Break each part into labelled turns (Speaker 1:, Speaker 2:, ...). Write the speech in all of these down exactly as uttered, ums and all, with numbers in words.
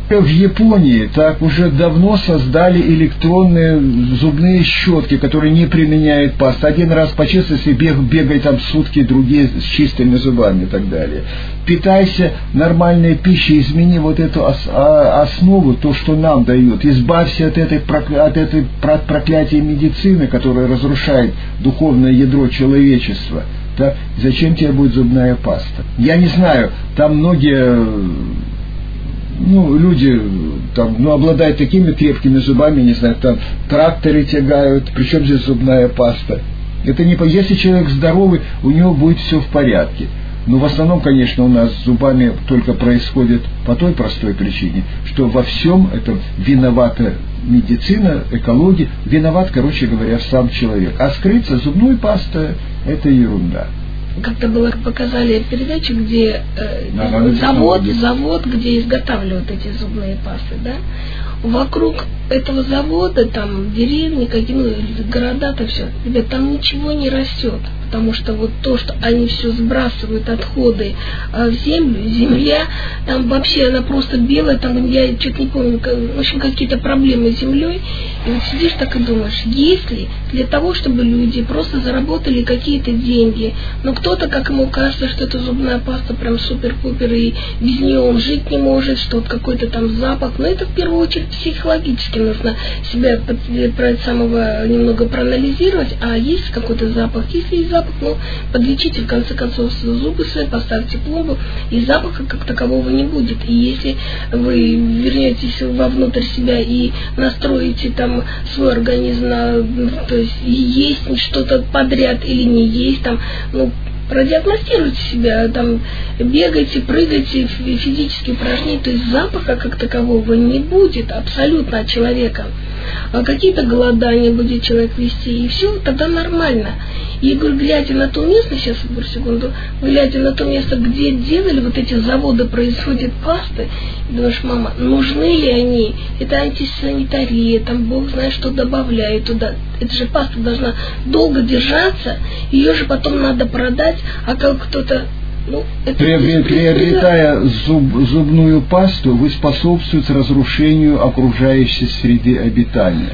Speaker 1: В Японии так уже давно создали электронные зубные щетки, которые не применяют пасту. Один раз почистился, бег, бегай там сутки, другие с чистыми зубами и так далее. Питайся нормальной пищей, измени вот эту ос, а, основу, то, что нам дают. Избавься от этой, от этой проклятия медицины, которая разрушает духовное ядро человечества. Так, зачем тебе будет зубная паста? Я не знаю, там многие... Ну, люди там, ну, обладают такими крепкими зубами, не знаю, там тракторы тягают, причем здесь зубная паста. Это не, если человек здоровый, у него будет все в порядке. Но в основном, конечно, у нас с зубами только происходит по той простой причине, что во всем этом виновата медицина, экология, виноват, короче говоря, сам человек. А скрыться зубной пастой – это ерунда.
Speaker 2: Как-то было, показали передачу, где э, завод, завод, где изготавливают эти зубные пасты, да? Вокруг этого завода, там, деревни, какие, ну, города, то все, ребят, там ничего не растет, потому что вот то, что они все сбрасывают, отходы э, в землю, земля, там вообще она просто белая, там, я что-то не помню, как, в общем, какие-то проблемы с землей, и вот сидишь так и думаешь, если для того, чтобы люди просто заработали какие-то деньги, но кто-то, как ему кажется, что эта зубная паста прям супер-пупер, и без нее он жить не может, что вот какой-то там запах, но это в первую очередь психологически нужно себя под, про самого немного проанализировать, а есть какой-то запах, если есть запах, ну, подлечите в конце концов зубы свои, поставьте пломбу, и запаха как такового не будет. И если вы вернетесь вовнутрь себя и настроите там свой организм на, то есть есть что-то подряд или не есть, там, ну, продиагностируйте себя, там, бегайте, прыгайте, физические упражнения, то есть запаха как такового не будет абсолютно от человека. А какие-то голодания будет человек вести, и все, тогда нормально. И, говорю, глядя на то место, сейчас, одну секунду, глядя на то место, где делали вот эти заводы, производят пасты, думаешь, мама, нужны ли они? Это антисанитария, там Бог знает, что добавляют туда. Эта же паста должна долго держаться, ее же потом надо продать, а как кто-то... Ну,
Speaker 1: приобретая зуб, зубную пасту, вы способствуете разрушению окружающей среды обитания.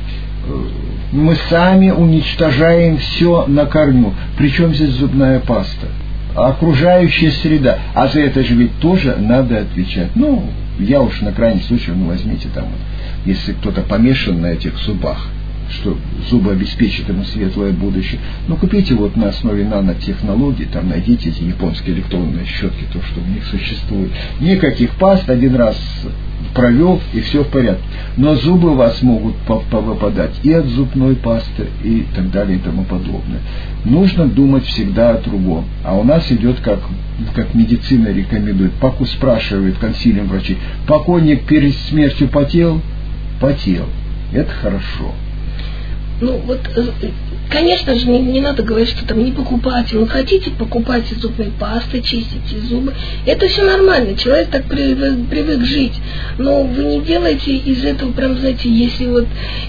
Speaker 1: Мы сами уничтожаем все на корню. Причем здесь зубная паста? Окружающая среда. А за это же ведь тоже надо отвечать. Ну, я уж на крайний случай, ну возьмите там, если кто-то помешан на этих зубах, что зубы обеспечат ему светлое будущее. Но купите вот на основе нанотехнологий, там найдите эти японские электронные щетки, то, что у них существует. Никаких паст, один раз провел, и все в порядке. Но зубы у вас могут повыпадать и от зубной пасты, и так далее, и тому подобное. Нужно думать всегда о другом. А у нас идет, как, как медицина рекомендует, поку спрашивает консилиум врачей, покойник перед смертью потел? Потел. Это хорошо.
Speaker 2: Ну, вот, конечно же, не, не надо говорить, что там не покупайте. Ну, хотите, покупайте зубные пасты, чистите зубы. Это все нормально, человек так привык, привык жить. Но вы не делайте из этого, прям, знаете, если вот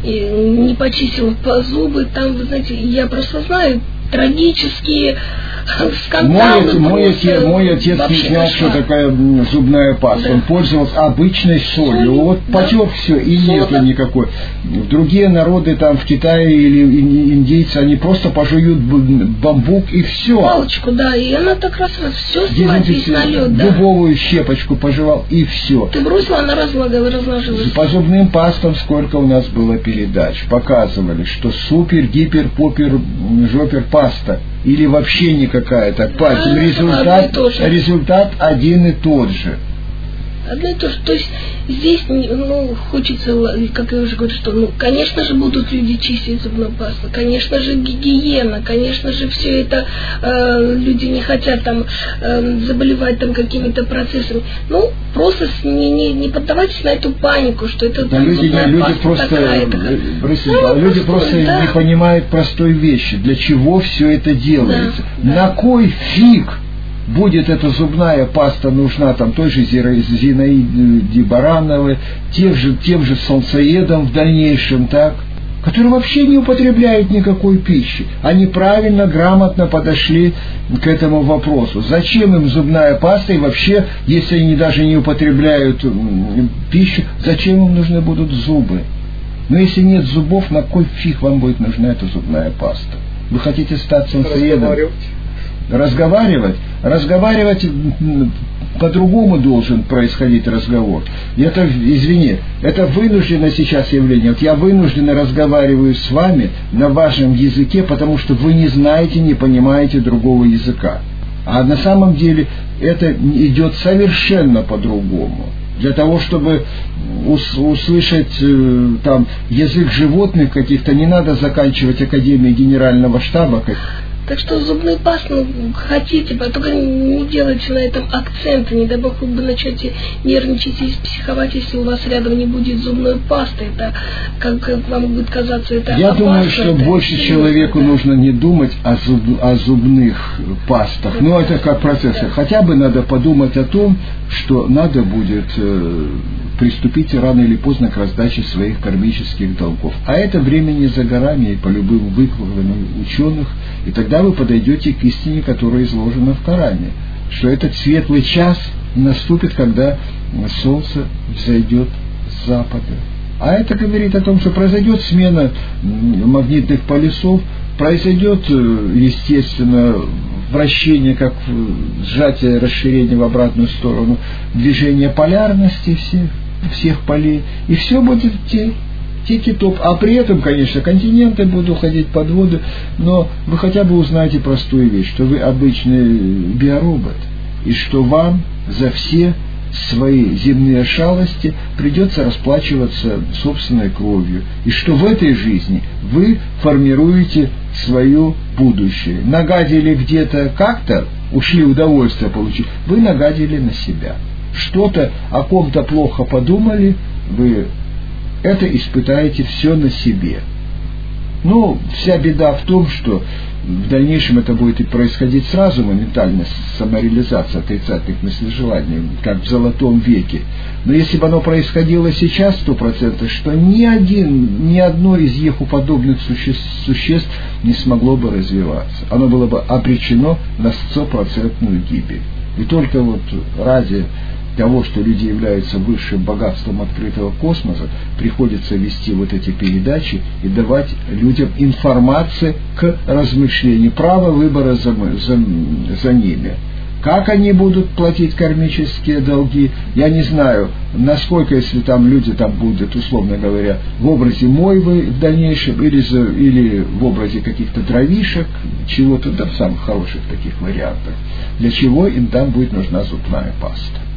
Speaker 2: не почистил зубы, там, вы знаете, я просто знаю трагические скандалы.
Speaker 1: Мой, мой, отец, мой отец не знал, что такая зубная паста. Да. Он пользовался обычной солью. Соль, вот да. Потек все, и Сода. Нету никакой. Другие народы там в Китае или индейцы, они просто пожуют бамбук и все.
Speaker 2: Палочку, да, и она так раз раз все схватит на лед, да.
Speaker 1: Дубовую щепочку пожевал, и все.
Speaker 2: Ты бросила, она разложилась.
Speaker 1: По зубным пастам сколько у нас было передач. Показывали, что супер, гипер, попер, жопер паста. Или вообще никакая, так пальцем. Да, результат, результат один и тот же.
Speaker 2: Одно и то же. То есть здесь, ну, хочется, как я уже говорю, что, ну, конечно же, будут люди чистить зубную пасту, конечно же, гигиена, конечно же, все это э, люди не хотят там э, заболевать там какими-то процессами. Ну, просто не, не, не поддавайтесь на эту панику, что это
Speaker 1: да,
Speaker 2: там,
Speaker 1: люди,
Speaker 2: зубная
Speaker 1: люди
Speaker 2: паста
Speaker 1: просто,
Speaker 2: такая.
Speaker 1: Простите, да, люди просто, просто да. не понимают простой вещи, для чего все это делается. Да, на да. кой фиг будет эта зубная паста нужна там той же Зинаиде Барановой, тем же, тем же солнцеедам в дальнейшем, так? которые вообще не употребляют никакой пищи. Они правильно, грамотно подошли к этому вопросу. Зачем им зубная паста, и вообще, если они даже не употребляют пищу, зачем им нужны будут зубы? Но если нет зубов, на кой фиг вам будет нужна эта зубная паста? Вы хотите стать солнцеедом? Разговаривать? Разговаривать по-другому должен происходить разговор. И это, извини, это вынужденное сейчас явление. Вот я вынужденно разговариваю с вами на вашем языке, потому что вы не знаете, не понимаете другого языка. А на самом деле это идет совершенно по-другому. Для того, чтобы услышать э, там язык животных каких-то, не надо заканчивать Академию Генерального штаба.
Speaker 2: Так что зубную пасту, ну, хотите, только не делайте на этом акцента, не дай бог вы бы начнете нервничать и психовать, если у вас рядом не будет зубной пасты. Это, как, как вам будет казаться, это
Speaker 1: Я
Speaker 2: опасно,
Speaker 1: думаю, что
Speaker 2: это
Speaker 1: больше
Speaker 2: серьезно,
Speaker 1: человеку
Speaker 2: да.
Speaker 1: нужно не думать о, зуб, о зубных пастах. Ну, это как процесс. Да. Хотя бы надо подумать о том, что надо будет э, приступить рано или поздно к раздаче своих кармических долгов. А это время не за горами, и по любым выкладкам ученых. И тогда вы подойдете к истине, которая изложена в Коране, что этот светлый час наступит, когда солнце взойдет с запада. А это говорит о том, что произойдет смена магнитных полюсов, произойдет, естественно, вращение, как сжатие, расширение в обратную сторону, движение полярности всех, всех полей, и все будет идти. Тики-топ. А при этом, конечно, континенты будут уходить под воду, но вы хотя бы узнаете простую вещь, что вы обычный биоробот, и что вам за все свои земные шалости придется расплачиваться собственной кровью, и что в этой жизни вы формируете свое будущее. Нагадили где-то как-то, ушли удовольствие получить, вы нагадили на себя. Что-то о ком-то плохо подумали, вы это испытаете все на себе. Ну, вся беда в том, что в дальнейшем это будет и происходить сразу, моментально самореализация отрицательных мыслей-желаний, как в Золотом веке. Но если бы оно происходило сейчас, сто процентов, что ни один, ни одно из ехуподобных существ, существ не смогло бы развиваться. Оно было бы обречено на стопроцентную гибель. И только вот ради того, что люди являются высшим богатством открытого космоса, приходится вести вот эти передачи и давать людям информацию к размышлению, право выбора за, за, за ними. Как они будут платить кармические долги, я не знаю, насколько, если там люди там будут, условно говоря, в образе мойвы в дальнейшем, или, за, или в образе каких-то дровишек, чего-то, да, в самых хороших таких вариантах, для чего им там будет нужна зубная паста.